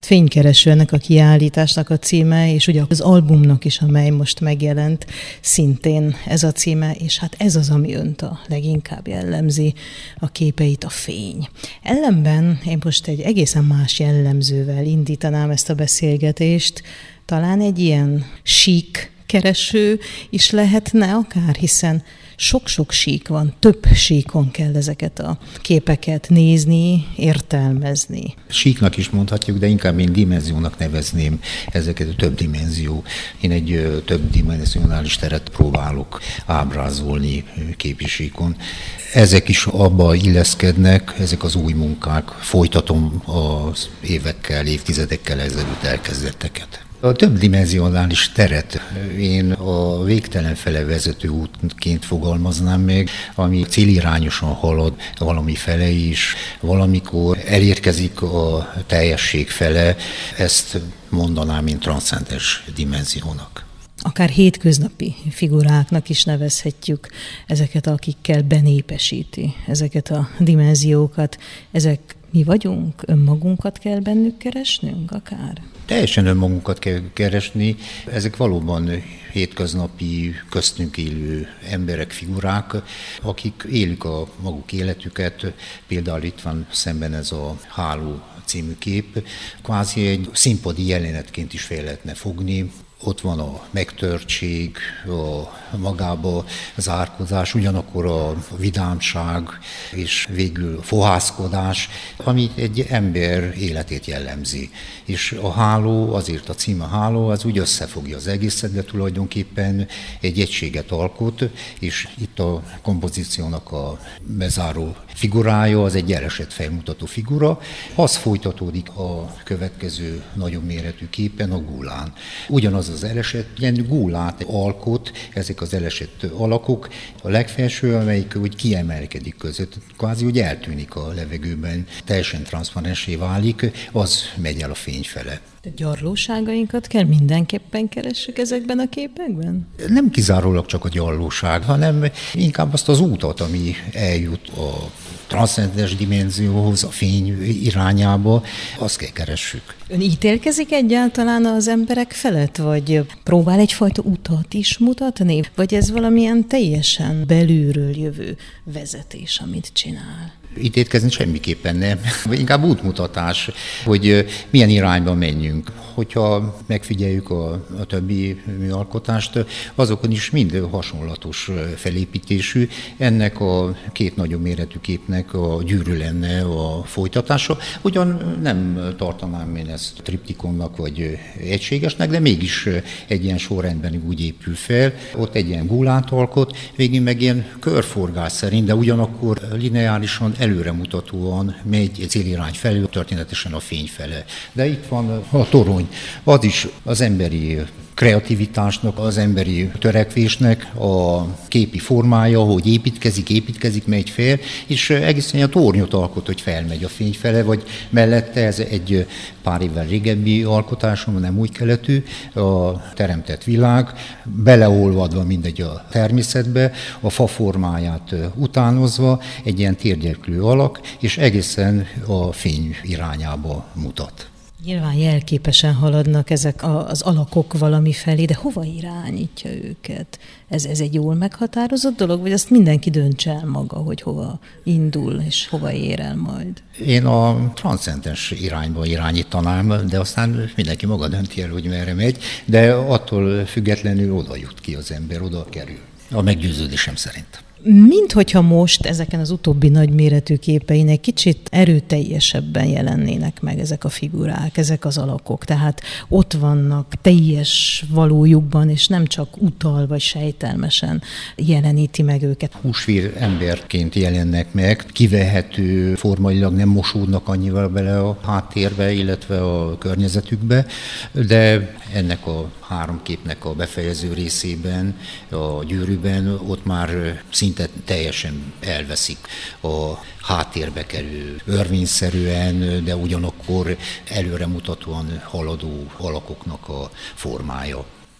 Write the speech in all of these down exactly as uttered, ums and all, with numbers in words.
Fénykereső ennek a kiállításnak a címe, és ugye az albumnak is, amely most megjelent, szintén ez a címe, és hát ez az, ami önt a leginkább jellemzi, a képeit, a fény. Ellenben én most egy egészen más jellemzővel indítanám ezt a beszélgetést, talán egy ilyen sík kereső is lehetne akár, hiszen sok-sok sík van, több síkon kell ezeket a képeket nézni, értelmezni. Síknak is mondhatjuk, de inkább én dimenziónak nevezném ezeket a több dimenzió. Én egy több dimenzionális teret próbálok ábrázolni képi síkon. Ezek is abba illeszkednek, ezek az új munkák. Folytatom az évekkel, évtizedekkel ezelőtt elkezdetteket. A többdimenzionális teret én a végtelen fele vezető útként fogalmaznám meg, ami célirányosan halad valami fele is, valamikor elérkezik a teljesség fele, ezt mondanám, mint transzcendens dimenziónak. Akár hétköznapi figuráknak is nevezhetjük ezeket, akikkel benépesíti ezeket a dimenziókat. Ezek mi vagyunk? Önmagunkat kell bennük keresnünk akár? Teljesen önmagunkat kell keresni. Ezek valóban hétköznapi, köztünk élő emberek, figurák, akik élik a maguk életüket. Például itt van szemben ez a Háló című kép. Kvázi egy színpadi jelenetként is fel lehetne fogni. Ott van a megtörtség, a magába az árkodás, ugyanakkor a vidámság és végül a fohászkodás, ami egy ember életét jellemzi. És a háló, azért a címe háló, az úgy összefogja az egészet, de tulajdonképpen egy egységet alkot, és itt a kompozíciónak a bezáró figurája, az egy elesett felmutató figura. Az folytatódik a következő nagyobb méretű képen, a gúlán. Ugyanaz az elesett, ilyen gúlát alkot, ezek az elesett alakok, a legfelső, amelyik úgy kiemelkedik között, kvázi úgy eltűnik a levegőben, teljesen transzparensé válik, az megy el a fény fele. De gyarlóságainkat kell mindenképpen keressük ezekben a képekben? Nem kizárólag csak a gyarlóság, hanem inkább azt az útat, ami eljut a transzcendens dimenzióhoz, a fény irányába, azt kell keressük. Ön ítélkezik egyáltalán az emberek felett, vagy próbál egyfajta utat is mutatni, vagy ez valamilyen teljesen belülről jövő vezetés, amit csinál? Ítélkezni semmiképpen nem. Inkább útmutatás, hogy milyen irányba menjünk. Hogyha megfigyeljük a, a többi műalkotást, azokon is mind hasonlatos felépítésű. Ennek a két nagyobb méretű képnek a Gyűrű lenne a folytatása. Ugyan nem tartanám én ezt triptikonnak vagy egységesnek, de mégis egy ilyen sorrendben úgy épül fel. Ott egy ilyen gúlát alkot, végén meg ilyen körforgás szerint, de ugyanakkor lineárisan előremutatóan megy egy célirány felé, történetesen a fény fele. De itt van a torony, az is az emberi kreativitásnak, az emberi törekvésnek a képi formája, hogy építkezik, építkezik, megy fel, és egészen a tornyot alkot, hogy felmegy a fény fele, vagy mellette ez egy pár évvel régebbi alkotásom, nem új keletű, a teremtett világ, beleolvadva mindegy a természetbe, a fa formáját utánozva, egy ilyen térgyelkülő alak, és egészen a fény irányába mutat. Nyilván jelképesen haladnak ezek az alakok valami felé, de hova irányítja őket? Ez, ez egy jól meghatározott dolog, vagy azt mindenki döntse el maga, hogy hova indul és hova ér el majd? Én a transzcendens irányba irányítanám, de aztán mindenki maga dönti el, hogy merre megy, de attól függetlenül oda jut ki az ember, oda kerül. A meggyőződésem szerint. Mint hogyha most ezeken az utóbbi nagyméretű képein egy kicsit erőteljesebben jelennének meg ezek a figurák, ezek az alakok. Tehát ott vannak teljes valójukban, és nem csak utal vagy sejtelmesen jeleníti meg őket. Húsvér emberként jelennek meg, kivehető formailag nem mosódnak annyival bele a háttérbe, illetve a környezetükbe, de ennek a három képnek a befejező részében, a gyűrűben ott már szinte teljesen elveszik a háttérbe kerül örvényszerűen, de ugyanakkor előremutatóan haladó alakoknak a formája.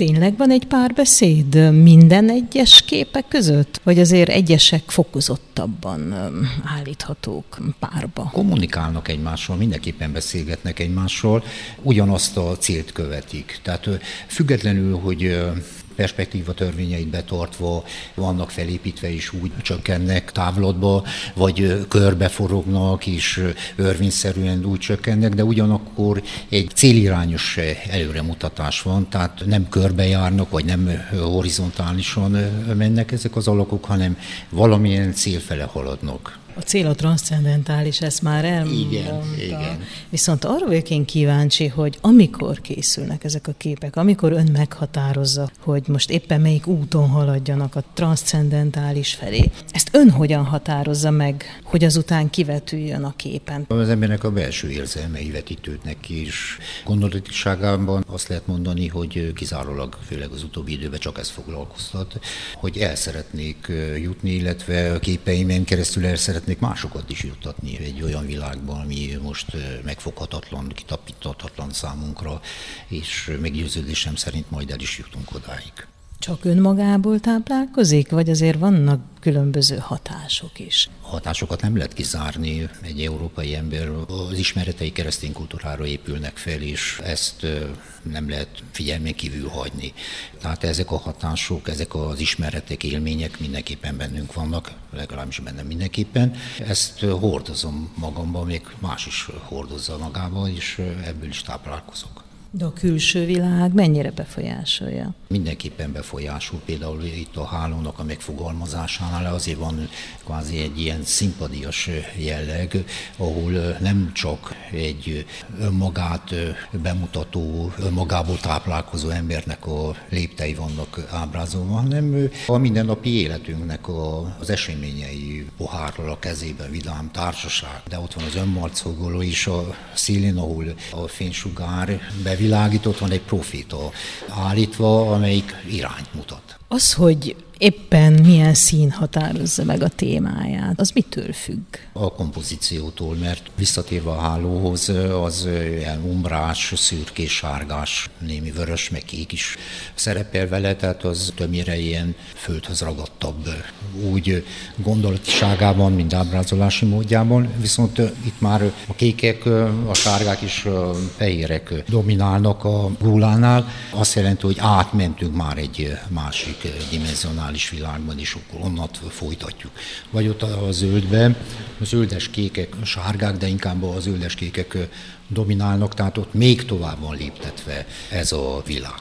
Tényleg van egy párbeszéd minden egyes képek között? Vagy azért egyesek fokozottabban állíthatók párba? Kommunikálnak egymással, mindenképpen beszélgetnek egymással, ugyanazt a célt követik. Tehát függetlenül, hogy perspektíva törvényeit betartva vannak felépítve és úgy csökkennek távlatba, vagy körbeforognak és örvényszerűen úgy csökkennek, de ugyanakkor egy célirányos előremutatás van, tehát nem körbejárnak, vagy nem horizontálisan mennek ezek az alakok, hanem valamilyen cél fele haladnak. A cél a transzcendentális, ezt már elmondta. Igen, igen. Viszont arra vagyok én kíváncsi, hogy amikor készülnek ezek a képek, amikor ön meghatározza, hogy most éppen melyik úton haladjanak a transzcendentális felé, ezt ön hogyan határozza meg, hogy azután kivetüljön a képen? Az embernek a belső érzelmei vetítődnek ki, és gondolatiságában azt lehet mondani, hogy kizárólag, főleg az utóbbi időben csak ez foglalkoztat, hogy el szeretnék jutni, illetve a képeimen keresztül el szeretnék szeretnék másokat is juttatni egy olyan világban, ami most megfoghatatlan, kitapintathatatlan számunkra, és meggyőződésem szerint majd el is jutunk odáig. Csak önmagából táplálkozik, vagy azért vannak különböző hatások is? A hatásokat nem lehet kizárni. Egy európai ember az ismeretei keresztény kultúrára épülnek fel, és ezt nem lehet figyelmen kívül hagyni. Tehát ezek a hatások, ezek az ismeretek, élmények mindenképpen bennünk vannak, legalábbis bennem mindenképpen. Ezt hordozom magamban, még más is hordozza magába, és ebből is táplálkozok. De a külső világ mennyire befolyásolja? Mindenképpen befolyásol, például itt a hálónak a megfogalmazásánál azért van kvázi egy ilyen szimpadias jelleg, ahol nem csak egy önmagát bemutató, önmagából táplálkozó embernek a léptei vannak ábrázolva, hanem a mindennapi életünknek a, az eseményei, pohárral a kezében, vidám társaság, de ott van az önmarcogoló is a szélén, ahol a fénysugár bevilágított, van egy proféta állítva, amelyik irányt mutat. Az, hogy éppen milyen szín határozza meg a témáját, az mitől függ? A kompozíciótól, mert visszatérve a hálóhoz, az ilyen umbrás, szürkés, sárgás, némi vörös, meg kék is szerepel vele, tehát az többnyire ilyen földhöz ragadtabb, úgy gondolatiságában, mint ábrázolási módjában, viszont itt már a kékek, a sárgák és a fehérek dominálnak a gólánál, azt jelenti, hogy átmentünk már egy másik dimenzionális világban, és akkor onnat folytatjuk. Vagy ott a zöldben, a zöldes kékek, a sárgák, de inkább a zöldes kékek dominálnak, tehát ott még tovább van léptetve ez a világ.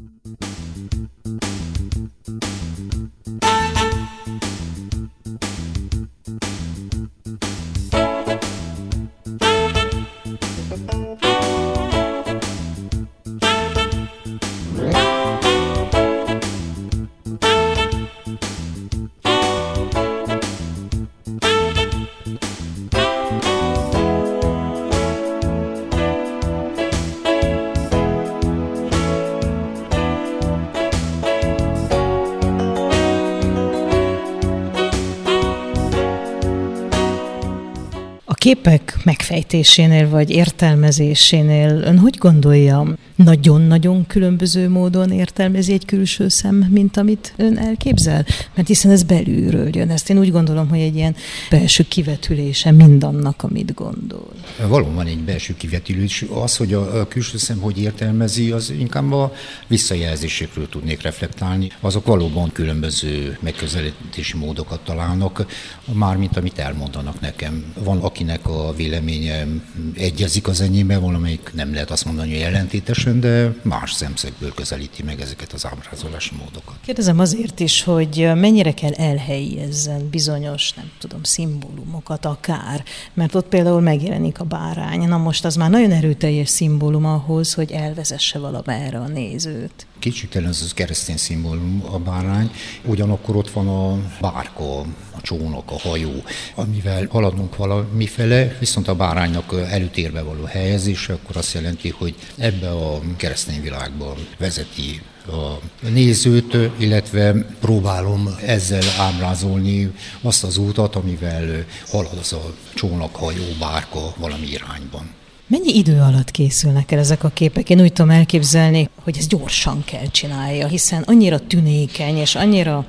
Képek megfejtésénél vagy értelmezésénél ön hogy gondolja, nagyon-nagyon különböző módon értelmezi egy külső szem, mint amit ön elképzel? Mert hiszen ez belülről jön. Ezt én úgy gondolom, hogy egy ilyen belső kivetülése mindannak, amit gondol. Valóban egy belső kivetülés. Az, hogy a külső szem hogy értelmezi, az inkább a visszajelzésekről tudnék reflektálni. Azok valóban különböző megközelítési módokat találnak, mármint amit elmondanak nekem. Van, akinek a véleménye egyezik az enyémben, valamelyik nem lehet azt mondani, hogy ellentétesen, de más szemszögből közelíti meg ezeket az ábrázolási módokat. Kérdezem azért is, hogy mennyire kell elhelyezzen bizonyos, nem tudom, szimbólumokat akár, mert ott például megjelenik a bárány. Na most az már nagyon erőteljes szimbólum ahhoz, hogy elvezesse valamerre a nézőt. Kétségtelen ez az keresztény szimbólum a bárány, ugyanakkor ott van a bárka, a csónak, a hajó, amivel haladunk valamifele, viszont a báránynak előtérbe való helyezése, akkor azt jelenti, hogy ebbe a keresztény világba vezeti a nézőt, illetve próbálom ezzel ábrázolni azt az útat, amivel halad az a csónak, hajó, bárka valami irányban. Mennyi idő alatt készülnek el ezek a képek? Én úgy tudom elképzelni, hogy ez gyorsan kell csinálja, hiszen annyira tünékeny, és annyira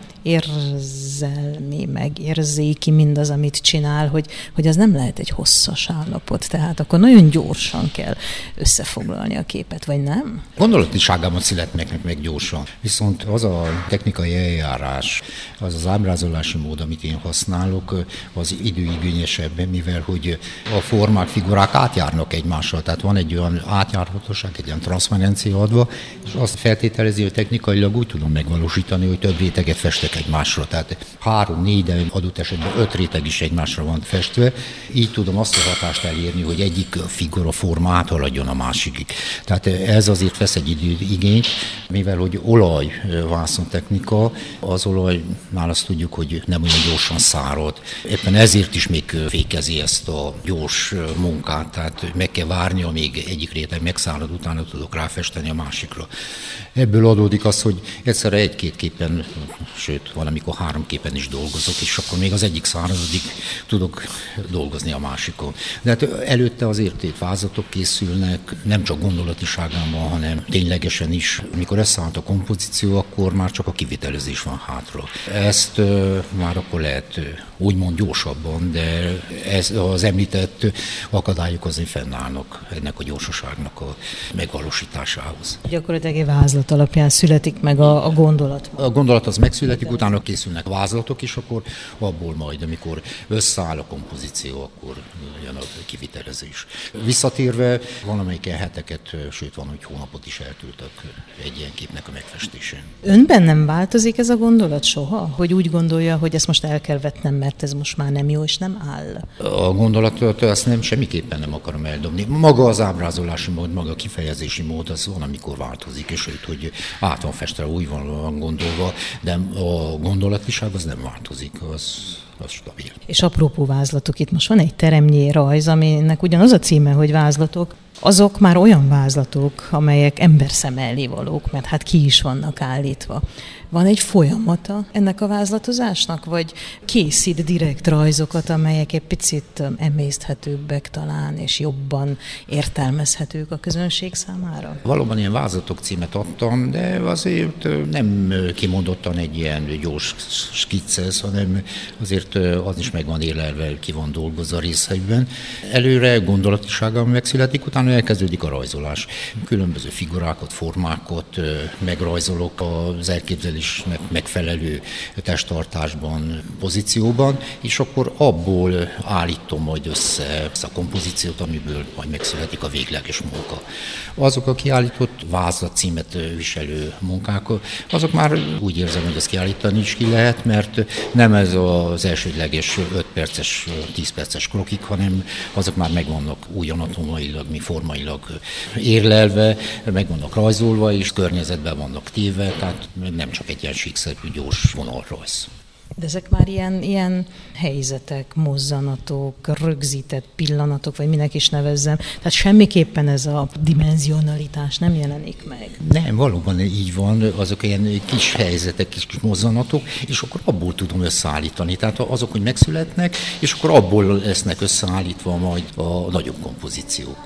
érzelmi, meg érzéki mindaz, amit csinál, hogy, hogy az nem lehet egy hosszas állapot. Tehát akkor nagyon gyorsan kell összefoglalni a képet, vagy nem? Gondolatiságában születnek meg gyorsan. Viszont az a technikai eljárás, az az ábrázolási mód, amit én használok, az időigényesebb, mivel hogy a formák, figurák átjárnak egymással. Tehát van egy olyan átjárhatóság, egy olyan transzparencia adva, és azt feltételezi, hogy technikailag úgy tudom megvalósítani, hogy több réteget festek egymásra. Tehát három, négy, de adott esetben öt réteg is egymásra van festve. Így tudom azt a hatást elérni, hogy egyik figura forma áthaladjon a másikig. Tehát ez azért vesz egy időigényt, mivel hogy olajvászon technika, az olajnál azt tudjuk, hogy nem olyan gyorsan szárad. Éppen ezért is még fékezi ezt a gyors munkát, tehát meg kell várni, amíg egyik réteg megszárad, utána tudok ráfesteni a másikra. Ebből adódik az, hogy egyszerre egy-két képen, sőt, valamikor három képen is dolgozok, és akkor még az egyik száradodik, tudok dolgozni a másikon. De hát előtte azért itt vázatok készülnek, nem csak gondolatiságában, hanem ténylegesen is. Mikor összeállt a kompozíció, akkor már csak a kivitelezés van hátra. Ezt uh, már akkor lehet uh, úgymond gyorsabban, de ez, az említett akadályok azért fennállnak ennek a gyorsaságnak a megvalósításához. Gyakorlatilag egy vázlat alapján születik meg a, a gondolat. A gondolat az megszületik, utána készülnek vázlatok is, akkor abból majd, amikor összeáll a kompozíció, akkor jön a kivitelezés. Visszatérve, valamelyiken heteket, sőt van, hogy hónapot is eltöltök egy ilyen képnek a megfestésén. Önben nem változik ez a gondolat soha? Hogy úgy gondolja, hogy ezt most el kell vetnem, mert ez most már nem jó, és nem áll? A gondolatot ezt nem, semmiképpen nem akarom eldobni. Maga az ábrázolási mód, maga a kifejezési mód, az van, amikor változik, és sőt, hogy át van festve, úgy van gondolva, de a gondolatiság az nem változik, az, az stabil. És apropó vázlatok, itt most van egy teremnyi rajz, aminek ugyanaz a címe, hogy vázlatok, azok már olyan vázlatok, amelyek emberszem elé valók, mert hát ki is vannak állítva. Van egy folyamata ennek a vázlatozásnak, vagy készít direkt rajzokat, amelyek egy picit emészthetőbbek talán, és jobban értelmezhetők a közönség számára? Valóban ilyen vázlatok címet adtam, de azért nem kimondottan egy ilyen gyors skiccez, hanem azért az is meg van élelve, ki van dolgozva részeiben. Előre gondolatisággal megszületik, utána elkezdődik a rajzolás. Különböző figurákat, formákat megrajzolok az elképzelésnek megfelelő testtartásban, pozícióban, és akkor abból állítom majd össze ezt a kompozíciót, amiből majd megszületik a végleges munka. Azok a kiállított vázlat címet viselő munkák, azok már úgy érzem, hogy ezt kiállítani is ki lehet, mert nem ez az elsődleges öt perces, tíz perces krokik, hanem azok már megvannak úgy anatomailag, mi formailag érlelve, meg vannak rajzolva, és környezetben vannak téve, tehát nem csak egy ilyen síkszerű, gyors vonalrajz. De ezek már ilyen, ilyen helyzetek, mozzanatok, rögzített pillanatok, vagy minek is nevezzem. Tehát semmiképpen ez a dimenzionalitás nem jelenik meg. Nem, valóban így van, azok ilyen kis helyzetek, kis, kis mozzanatok, és akkor abból tudom összeállítani. Tehát azok, hogy megszületnek, és akkor abból lesznek összeállítva majd a nagyobb kompozíciók.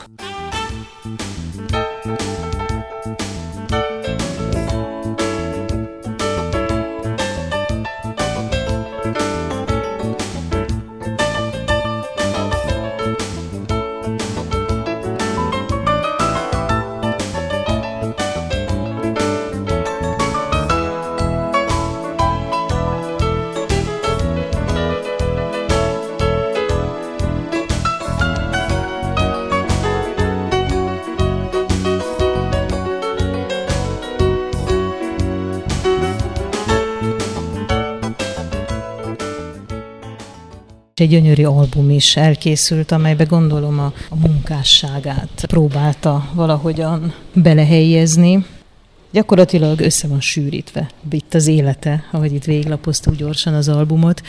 Egy gyönyörű album is elkészült, amelybe gondolom a, a munkásságát próbálta valahogyan belehelyezni. Gyakorlatilag össze van sűrítve itt az élete, ahogy itt végiglapoztuk gyorsan az albumot.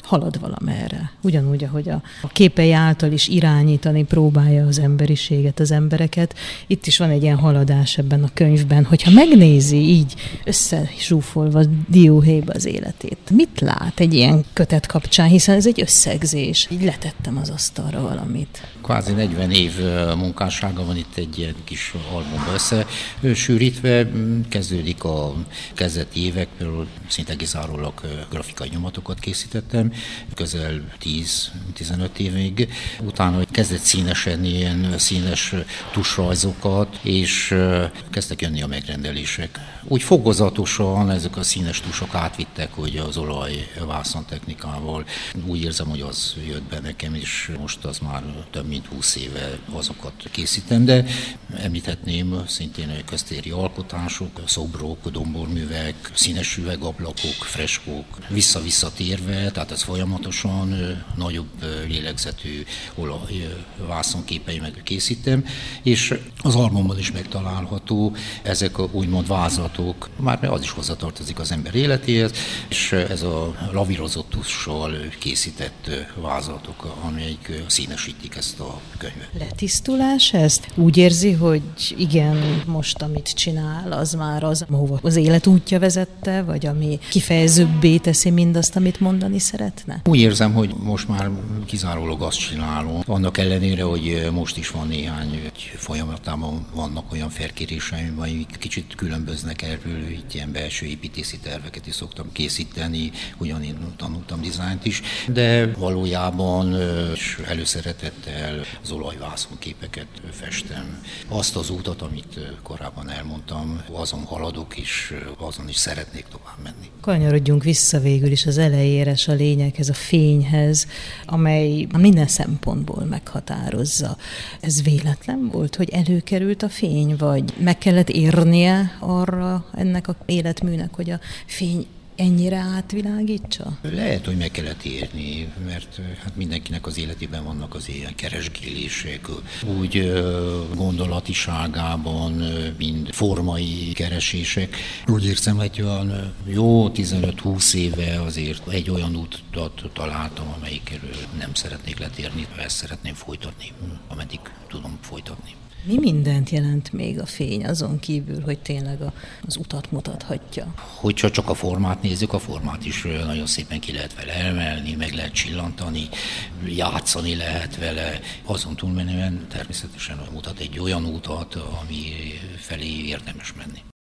halad valamerre. Ugyanúgy, ahogy a, a képei által is irányítani próbálja az emberiséget, az embereket. Itt is van egy ilyen haladás ebben a könyvben, hogyha megnézi így összezsúfolva dióhéjba az életét. Mit lát egy ilyen kötet kapcsán, hiszen ez egy összegzés. Így letettem az asztalra valamit. Kvázi negyven év munkássága van itt egy ilyen kis albumba összesűrítve. Kezdődik a kezdeti évek, például szinte kizárólag grafikai nyomatokat készítettem, közel tíz-tizenöt évig. Utána kezdett színesedni ilyen színes tusrajzokat, és kezdtek jönni a megrendelések. Úgy fokozatosan ezek a színes tusok átvittek, hogy az olaj vászon technikával. Úgy érzem, hogy az jött be nekem, és most az már több mint húsz éve azokat készítem, de említhetném szintén a köztéri alkotások, szobrok, domborművek, színes üvegablakok, freskók, vissza-visszatérve, tehát ez folyamatosan nagyobb lélegzetű olaj vászonképei meg készítem, és az albumban is megtalálható ezek a úgymond vázlatok, már az is hozzatartozik az ember életéhez, és ez a lavírozott tussal készített vázlatok, amelyik színesítik ezt a könyvet. Letisztulás ezt? Úgy érzi, hogy igen, most amit csinál, az már az, ahova az élet útja vezette, vagy ami kifejezőbbé teszi mindazt, amit mondani szeretne? Úgy érzem, hogy most már kizárólag azt csinálom. Annak ellenére, hogy most is van néhány folyamatában vannak olyan felkéréseim, amik kicsit különböznek erről, itt ilyen belső építési terveket is szoktam készíteni, ugyan én tanultam dizájnt is, de valójában előszeretettel az olajvászonképeket festem. Azt az útat, amit korábban elmondtam, azon haladok, és azon is szeretnék tovább menni. Kanyarodjunk vissza végül is az elejére, a lényeghez, a fényhez, amely minden szempontból meghatározza. Ez véletlen volt, hogy előkerült a fény, vagy meg kellett érnie arra ennek az életműnek, hogy a fény ennyire átvilágítsa? Lehet, hogy meg kellett érni, mert hát mindenkinek az életében vannak az ilyen keresgélések, úgy gondolatiságában, mind formai keresések. Úgy érzem, hogy olyan jó tizenöt-húsz éve azért egy olyan útat találtam, amelyikről nem szeretnék letérni, ezt szeretném folytatni, ameddig tudom folytatni. Mi mindent jelent még a fény azon kívül, hogy tényleg az utat mutathatja? Hogyha csak a formát nézzük, a formát is nagyon szépen ki lehet vele emelni, meg lehet csillantani, játszani lehet vele. Azon túlmenően természetesen mutat egy olyan utat, ami felé érdemes menni.